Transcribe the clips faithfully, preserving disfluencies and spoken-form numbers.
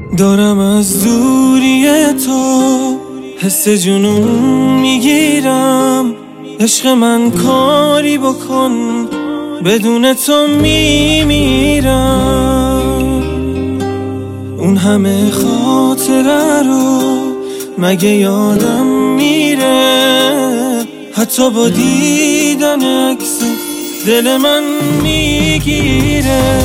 دارم از دوری تو حس جنون میگیرم. عشق من کاری بکن بدون تو میمیرم. اون همه خاطره رو مگه یادم میره؟ حتی با دیدن عکس دل من میگیره.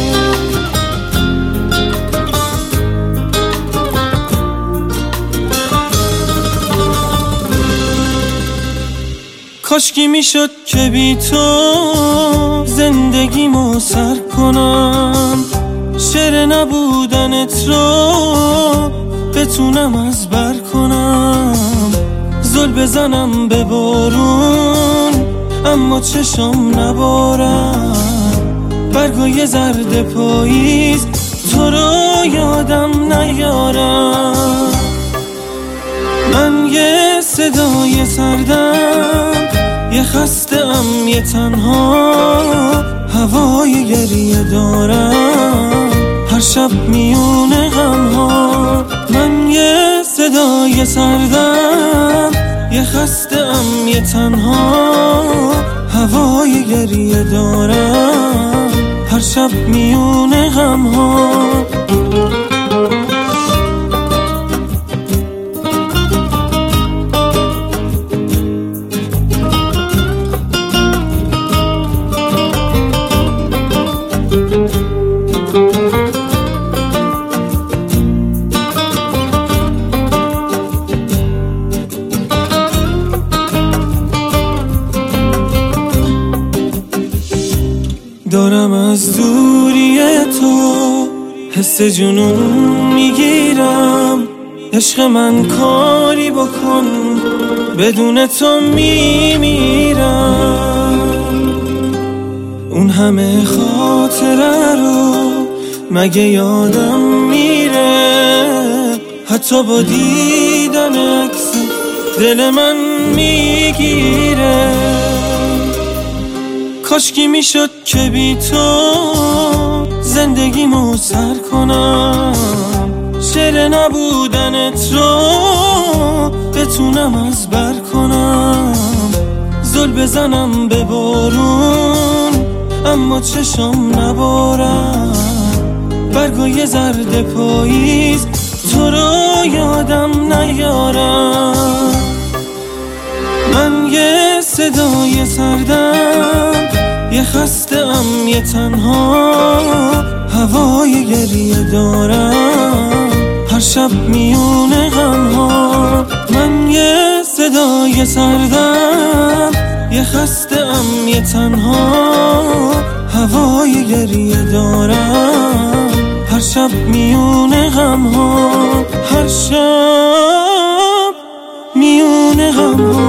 کاشکی میشد که بی تو زندگیمو سر کنم. شعر نبودنت رو بتونم از بر کنم. زل بزنم به بارون اما چشم نبارم. برگای زرد پاییز تو رو یادم نیارم. من یه صدای سردم، یه خسته ام، یه تنها، هوای گریه دارم هر شب میونه غم ها. من یه صدای سردم، یه خسته ام، یه تنها، هوای گریه دارم هر شب میونه غم ها. دارم از دوری تو حس جنون میگیرم. عشق من کاری بکن بدون تو میمیرم. اون همه خاطره رو مگه یادم میره؟ حتی با دیدن عکس دل من میگیره. کاشکی میشد که بی تو زندگیمو سر کنم. شعر نبودنت رو بتونم از بر کنم. زل بزنم به بارون اما چشم نبارم. برگای زرد پاییز تو رو یادم نیارم. من یه صدای سردم، یه خسته ام، یه تنها، هوای گریه دارم هر شب میونه غم ها. من یه صدای سردم، یه خسته ام، یه تنها، هوای گریه دارم هر شب میونه غم ها. هر شب میونه غم ها.